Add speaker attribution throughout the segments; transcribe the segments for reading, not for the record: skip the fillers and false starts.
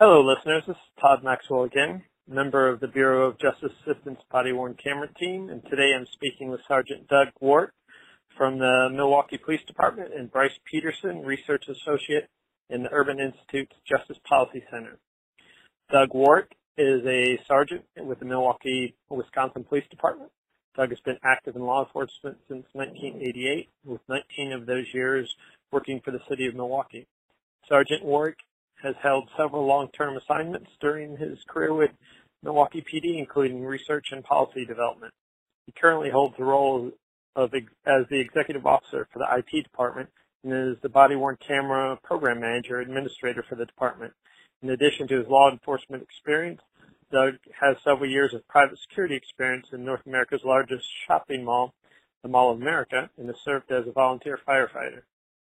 Speaker 1: Hello, listeners. This is Todd Maxwell again, member of the Bureau of Justice Assistance Body-Worn Camera Team, and today I'm speaking with Sergeant Doug Wart from the Milwaukee Police Department and Bryce Peterson, Research Associate in the Urban Institute's Justice Policy Center. Doug Wart is a sergeant with the Milwaukee, Wisconsin Police Department. Doug has been active in law enforcement since 1988, with 19 of those years working for the city of Milwaukee. Sergeant Wart has held several long-term assignments during his career with Milwaukee PD, including research and policy development. He currently holds the role as the executive officer for the IT department and is the body-worn camera program manager administrator for the department. In addition to his law enforcement experience, Doug has several years of private security experience in North America's largest shopping mall, the Mall of America, and has served as a volunteer firefighter.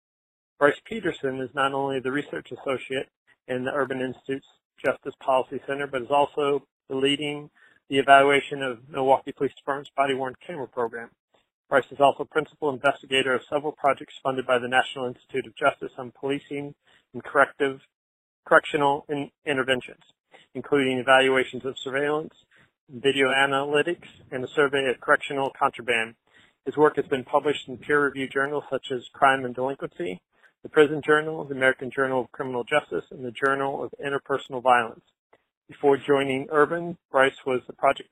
Speaker 1: Bryce Peterson is not only the research associate in the Urban Institute's Justice Policy Center, but is also leading the evaluation of Milwaukee Police Department's body-worn camera program. Bryce is also principal investigator of several projects funded by the National Institute of Justice on policing and correctional interventions, including evaluations of surveillance, video analytics, and a survey of correctional contraband. His work has been published in peer-reviewed journals such as Crime and Delinquency, the Prison Journal, the American Journal of Criminal Justice, and the Journal of Interpersonal Violence. Before joining Urban, Bryce was the project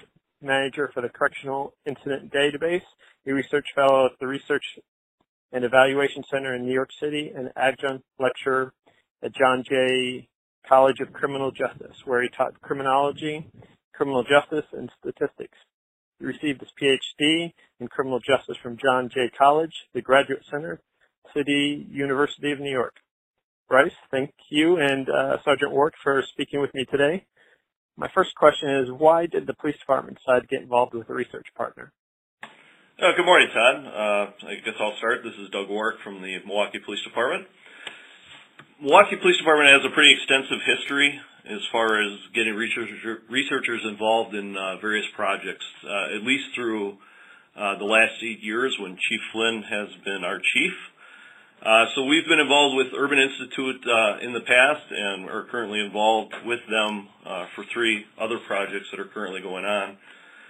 Speaker 1: manager for the Correctional Incident Database, a research fellow at the Research and Evaluation Center in New York City, and adjunct lecturer at John Jay College of Criminal Justice, where he taught criminology, criminal justice, and statistics. He received his PhD in criminal justice from John Jay College, the Graduate Center, City University of New York. Bryce, thank you, and Sergeant Wart for speaking with me today. My first question is, why did the police department decide to get involved with a research partner?
Speaker 2: Good morning, Todd. I guess I'll start. This is Doug Wart from the Milwaukee Police Department. Milwaukee Police Department has a pretty extensive history as far as getting researchers involved in various projects, at least through the last 8 years when Chief Flynn has been our chief. So we've been involved with Urban Institute in the past and are currently involved with them for 3 other projects that are currently going on.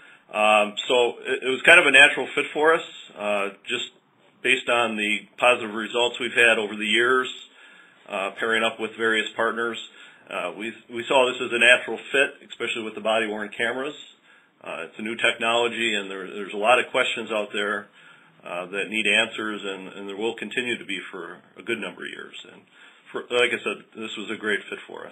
Speaker 2: So it was kind of a natural fit for us, just based on the positive results we've had over the years, pairing up with various partners. We saw this as a natural fit, especially with the body-worn cameras. It's a new technology, and there's a lot of questions out there that need answers, and there will continue to be for a good number of years. And like I said, this was a great fit for us.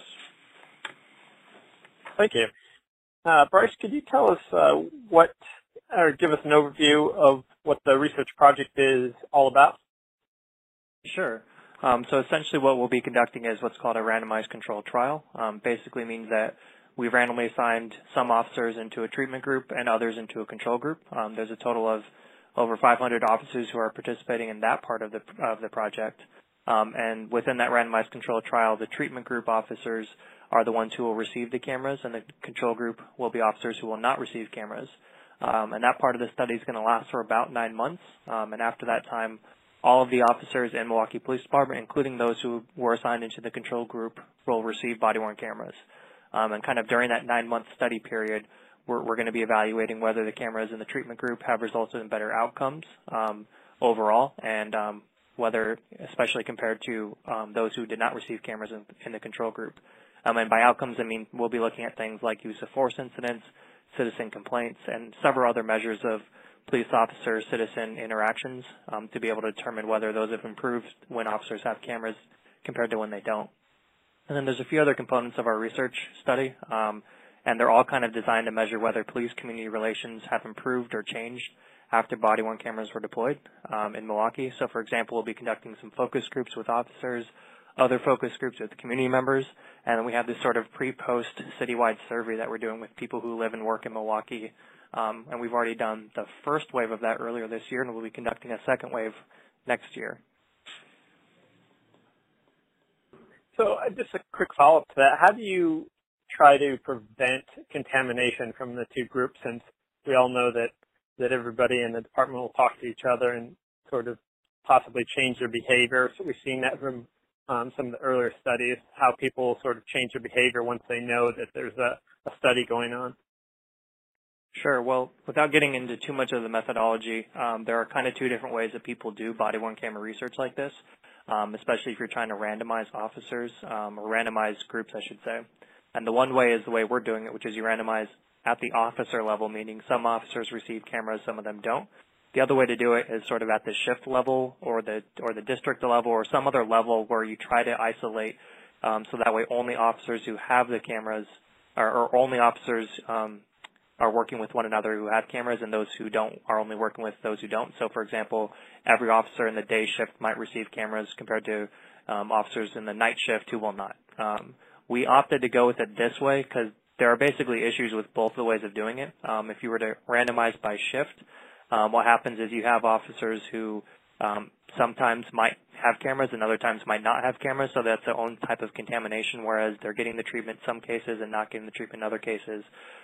Speaker 1: Thank you. Bryce, could you tell us or give us an overview of what the research project is all about?
Speaker 3: Sure. So essentially what we'll be conducting is what's called a randomized controlled trial. Basically means that we've randomly assigned some officers into a treatment group and others into a control group. There's a total of over 500 officers who are participating in that part of the project. And within that randomized controlled trial, the treatment group officers are the ones who will receive the cameras, and the control group will be officers who will not receive cameras. And that part of the study is going to last for about 9 months. And after that time, all of the officers in Milwaukee Police Department, including those who were assigned into the control group, will receive body-worn cameras. And kind of during that 9-month study period, we're going to be evaluating whether the cameras in the treatment group have resulted in better outcomes overall, and whether, especially compared to those who did not receive cameras in the control group. And by outcomes, I mean we'll be looking at things like use of force incidents, citizen complaints, and several other measures of police officer-citizen interactions to be able to determine whether those have improved when officers have cameras compared to when they don't. And then there's a few other components of our research study, and they're all kind of designed to measure whether police-community relations have improved or changed after body-worn cameras were deployed in Milwaukee. So, for example, we'll be conducting some focus groups with officers, other focus groups with community members, and then we have this sort of pre-post citywide survey that we're doing with people who live and work in Milwaukee. And we've already done the first wave of that earlier this year, and we'll be conducting a second wave next year.
Speaker 1: So just a quick follow-up to that. How do you try to prevent contamination from the 2 groups, since we all know that everybody in the department will talk to each other and sort of possibly change their behavior? So we've seen that from some of the earlier studies, how people sort of change their behavior once they know that there's a study going on?
Speaker 3: Sure. Well, without getting into too much of the methodology, there are kind of two different ways that people do body-worn camera research like this, especially if you're trying to randomize officers, or randomize groups, I should say. And the one way is the way we're doing it, which is you randomize at the officer level, meaning some officers receive cameras, some of them don't. The other way to do it is sort of at the shift level or the district level or some other level where you try to isolate so that way only officers who have the cameras or only officers are working with one another who have cameras, and those who don't are only working with those who don't. So, for example, every officer in the day shift might receive cameras compared to officers in the night shift who will not. We opted to go with it this way because there are basically issues with both the ways of doing it. If you were to randomize by shift, what happens is you have officers who sometimes might have cameras and other times might not have cameras, so that's their own type of contamination, whereas they're getting the treatment in some cases and not getting the treatment in other cases.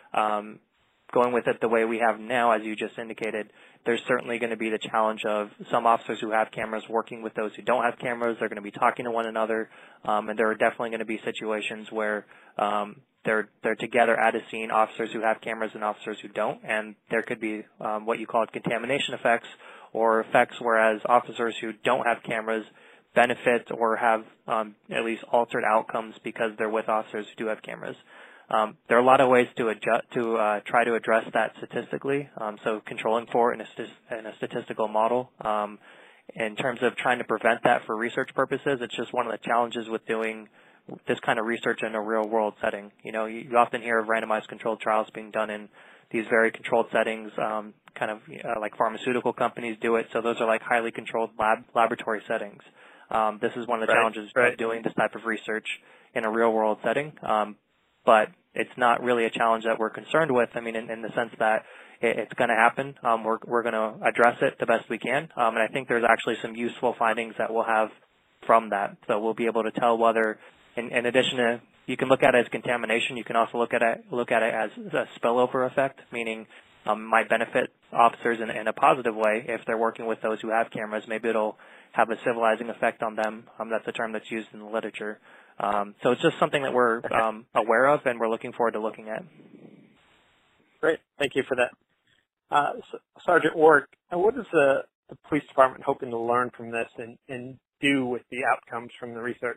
Speaker 3: Going with it the way we have now, as you just indicated, there's certainly going to be the challenge of some officers who have cameras working with those who don't have cameras. They're going to be talking to one another, and there are definitely going to be situations where they're together at a scene, officers who have cameras and officers who don't, and there could be what you call contamination effects, or effects whereas officers who don't have cameras benefit or have at least altered outcomes because they're with officers who do have cameras. There are a lot of ways to try to address that statistically, so controlling for it in a statistical model. In terms of trying to prevent that for research purposes, it's just one of the challenges with doing this kind of research in a real-world setting. You know, you often hear of randomized controlled trials being done in these very controlled settings, like pharmaceutical companies do it, so those are like highly controlled laboratory settings. This is one of the challenges of doing this type of research in a real-world setting. But it's not really a challenge that we're concerned with. I mean, in the sense that it's going to happen. We're going to address it the best we can. And I think there's actually some useful findings that we'll have from that. So we'll be able to tell whether, in addition to, you can look at it as contamination. You can also look at it as a spillover effect, meaning might benefit officers in a positive way if they're working with those who have cameras. Maybe it'll have a civilizing effect on them. That's a term that's used in the literature. So it's just something that we're aware of and we're looking forward to looking at.
Speaker 1: Great. Thank you for that. Sergeant Wark, what is the police department hoping to learn from this and do with the outcomes from the research?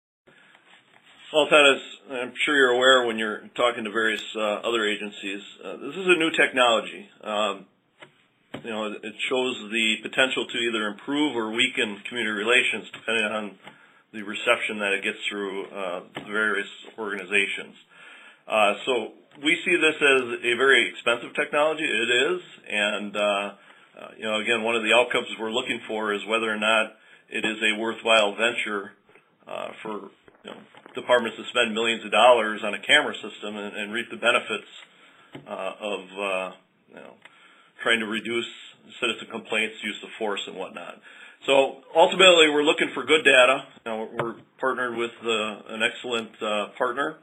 Speaker 2: Well, Todd, as I'm sure you're aware when you're talking to various other agencies, this is a new technology. You know, it shows the potential to either improve or weaken community relations depending on the reception that it gets through the various organizations. So we see this as a very expensive technology. It is, and you know, again, one of the outcomes we're looking for is whether or not it is a worthwhile venture for departments to spend millions of dollars on a camera system and reap the benefits of trying to reduce citizen complaints, use of force, and whatnot. So ultimately, we're looking for good data. We're partnered with an excellent partner,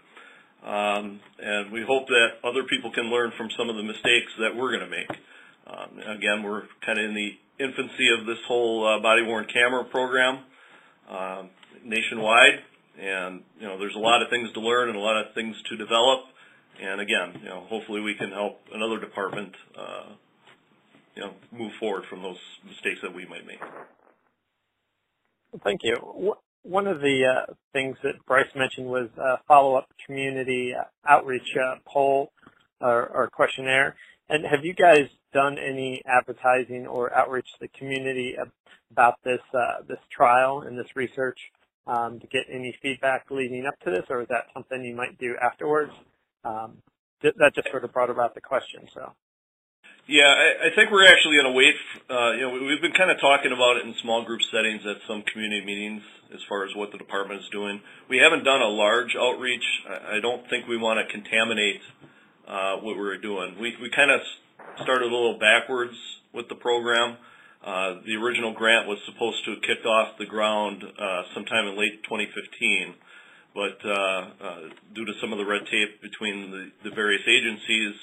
Speaker 2: and we hope that other people can learn from some of the mistakes that we're going to make. Again, we're kind of in the infancy of this whole body-worn camera program nationwide, and there's a lot of things to learn and a lot of things to develop. And again, hopefully we can help another department move forward from those mistakes that we might make.
Speaker 1: Thank you. One of the things that Bryce mentioned was a follow-up community outreach poll or questionnaire. And have you guys done any advertising or outreach to the community about this trial and this research to get any feedback leading up to this, or is that something you might do afterwards? That just sort of brought about the question. So.
Speaker 2: Yeah, I think we're actually going to wait. We've been kind of talking about it in small group settings at some community meetings as far as what the department is doing. We haven't done a large outreach. I don't think we want to contaminate what we're doing. We kind of started a little backwards with the program. The original grant was supposed to have kicked off the ground sometime in late 2015, but due to some of the red tape between the various agencies,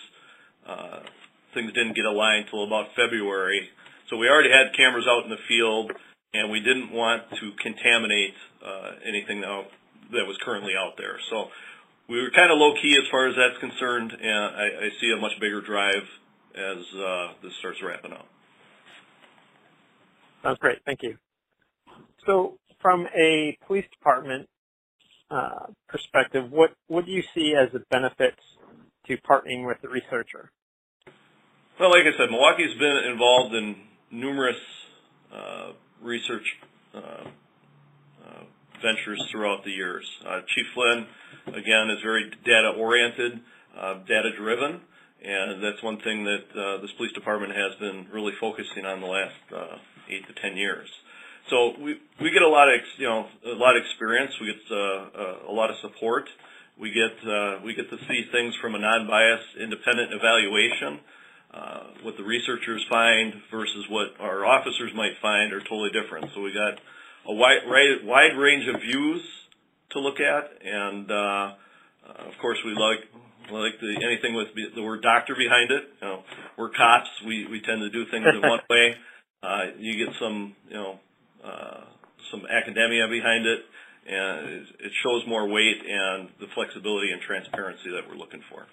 Speaker 2: things didn't get aligned until about February. So we already had cameras out in the field, and we didn't want to contaminate anything that was currently out there. So we were kind of low-key as far as that's concerned, and I see a much bigger drive as this starts wrapping up.
Speaker 1: Sounds great. Thank you. So from a police department perspective, what do you see as the benefits to partnering with the researcher?
Speaker 2: Well, like I said, Milwaukee's been involved in numerous research ventures throughout the years. Chief Flynn, again, is very data-oriented, data-driven, and that's one thing that this police department has been really focusing on the last 8 to 10 years. So we get a lot of experience. We get a lot of support. We get to see things from a non-biased, independent evaluation. What the researchers find versus what our officers might find are totally different. So we got a wide range of views to look at, and of course we like anything with the word doctor behind it. You know, we're cops. We tend to do things in one way. You get some academia behind it, and it shows more weight and the flexibility and transparency that we're looking for.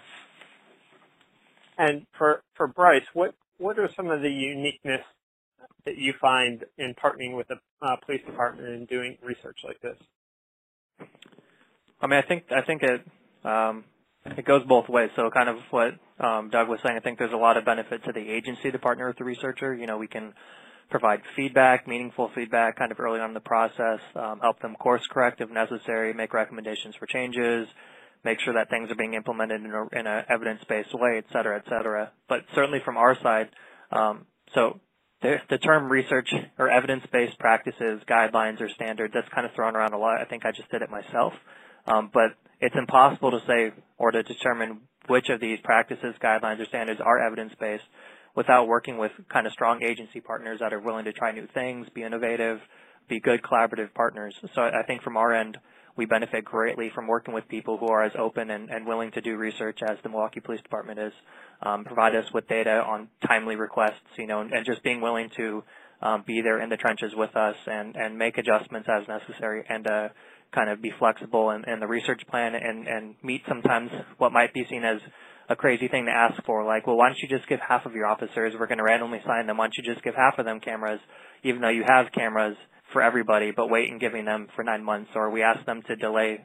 Speaker 1: And for Bryce, what are some of the uniqueness that you find in partnering with the police department and doing research like this?
Speaker 3: I mean, I think it goes both ways. So kind of what Doug was saying, I think there's a lot of benefit to the agency to partner with the researcher. You know, we can provide feedback, meaningful feedback kind of early on in the process, help them course correct if necessary, make recommendations for changes, make sure that things are being implemented in an evidence-based way, et cetera, et cetera. But certainly from our side, so the term research or evidence-based practices, guidelines, or standards, that's kind of thrown around a lot. I think I just did it myself. But it's impossible to say or to determine which of these practices, guidelines, or standards are evidence-based without working with kind of strong agency partners that are willing to try new things, be innovative, be good collaborative partners. So I think from our end, we benefit greatly from working with people who are as open and willing to do research as the Milwaukee Police Department is, provide us with data on timely requests, you know, and just being willing to be there in the trenches with us and make adjustments as necessary and kind of be flexible in the research plan and meet sometimes what might be seen as a crazy thing to ask for, like, well, why don't you just give half of your officers, we're going to randomly assign them, why don't you just give half of them cameras, even though you have cameras for everybody, but wait in giving them for 9 months, or we ask them to delay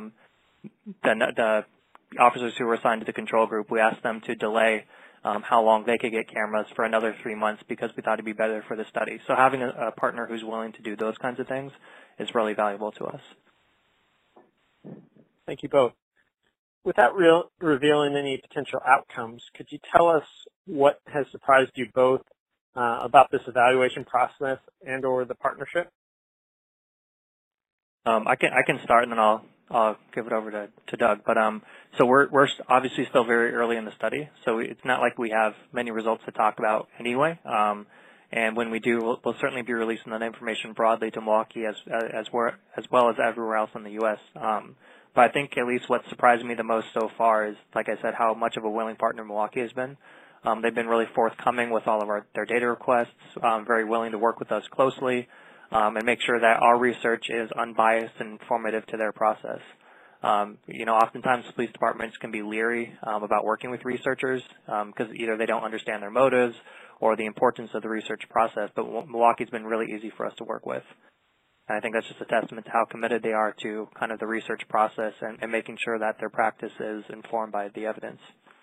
Speaker 3: the officers who were assigned to the control group, we asked them to delay how long they could get cameras for another 3 months because we thought it'd be better for the study. So having a partner who's willing to do those kinds of things is really valuable to us.
Speaker 1: Thank you both. Without revealing any potential outcomes, could you tell us what has surprised you both about this evaluation process and or the partnership?
Speaker 3: I can start and then I'll give it over to Doug. But so we're obviously still very early in the study, so it's not like we have many results to talk about anyway. And when we do, we'll certainly be releasing that information broadly to Milwaukee as well as everywhere else in the U.S. But I think at least what surprised me the most so far is, like I said, how much of a willing partner Milwaukee has been. They've been really forthcoming with all of their data requests, very willing to work with us closely, and make sure that our research is unbiased and informative to their process. You know, oftentimes police departments can be leery about working with researchers because either they don't understand their motives or the importance of the research process, but Milwaukee's been really easy for us to work with. And I think that's just a testament to how committed they are to kind of the research process and making sure that their practice is informed by the evidence.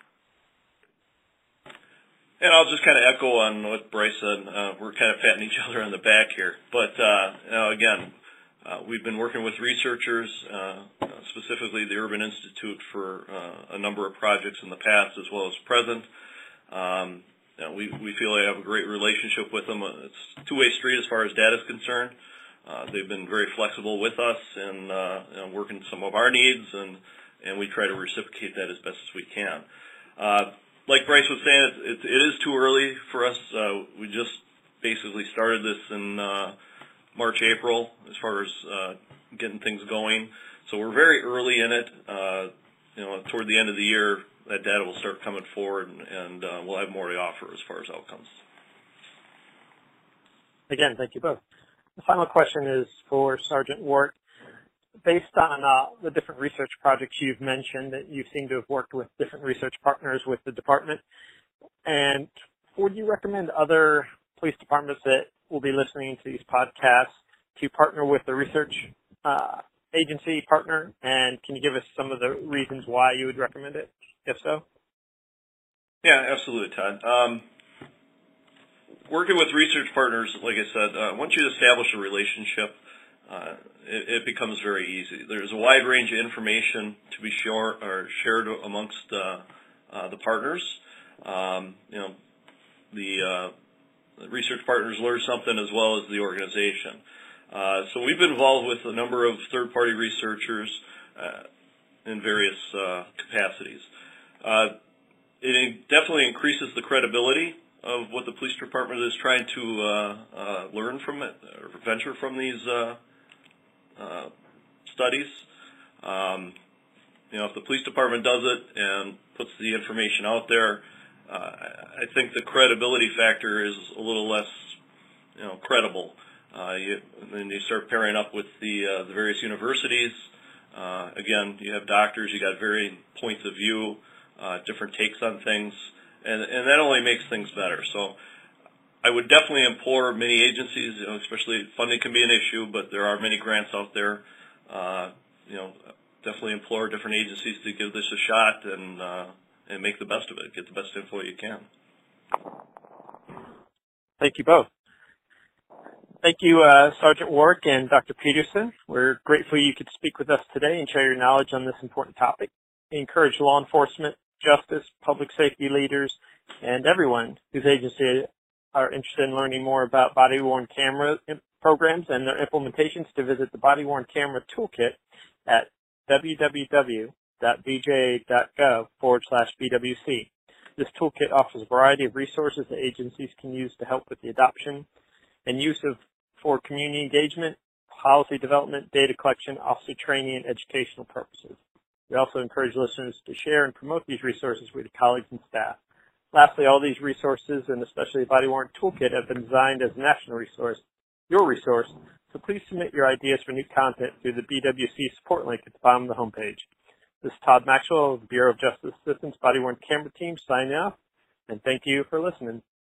Speaker 2: And I'll just kind of echo on what Bryce said. We're kind of patting each other on the back here. But, you know, again, we've been working with researchers, specifically the Urban Institute, for a number of projects in the past as well as present. You know, we feel they have a great relationship with them. It's a two-way street as far as data is concerned. They've been very flexible with us and you know, working some of our needs, and we try to reciprocate that as best as we can. Like Bryce was saying, it is too early for us. We just basically started this in March, April, as far as getting things going. So we're very early in it. You know, toward the end of the year, that data will start coming forward, and we'll have more to offer as far as outcomes.
Speaker 1: Again, thank you both. The final question is for Sergeant Wart. Based on the different research projects you've mentioned, that you seem to have worked with different research partners with the department, and would you recommend other police departments that will be listening to these podcasts to partner with the research agency partner? And can you give us some of the reasons why you would recommend it, if so?
Speaker 2: Yeah, absolutely, Todd. Working with research partners, like I said, once you establish a relationship, it becomes very easy. There's a wide range of information to be shared amongst the partners. The research partners learn something as well as the organization. So we've been involved with a number of third-party researchers in various capacities. It definitely increases the credibility of what the police department is trying to learn from it, or venture from these studies. If the police department does it and puts the information out there, I think the credibility factor is a little less, credible. Then you start pairing up with the various universities. Again, you have doctors, you got varying points of view, different takes on things, and that only makes things better. So I would definitely implore many agencies, especially funding can be an issue, but there are many grants out there. Definitely implore different agencies to give this a shot and make the best of it, get the best info you can.
Speaker 1: Thank you both. Thank you, Sergeant Warwick and Dr. Peterson. We're grateful you could speak with us today and share your knowledge on this important topic. We encourage law enforcement, justice, public safety leaders, and everyone whose agency are interested in learning more about body-worn camera programs and their implementations to visit the Body-Worn Camera Toolkit at www.bja.gov/BWC. This toolkit offers a variety of resources that agencies can use to help with the adoption and use for community engagement, policy development, data collection, officer training, and educational purposes. We also encourage listeners to share and promote these resources with your colleagues and staff. Lastly, all these resources, and especially the Body-Worn Toolkit, have been designed as a national resource, your resource, so please submit your ideas for new content through the BWC support link at the bottom of the homepage. This is Todd Maxwell of the Bureau of Justice Assistance Body-Worn Camera Team signing off, and thank you for listening.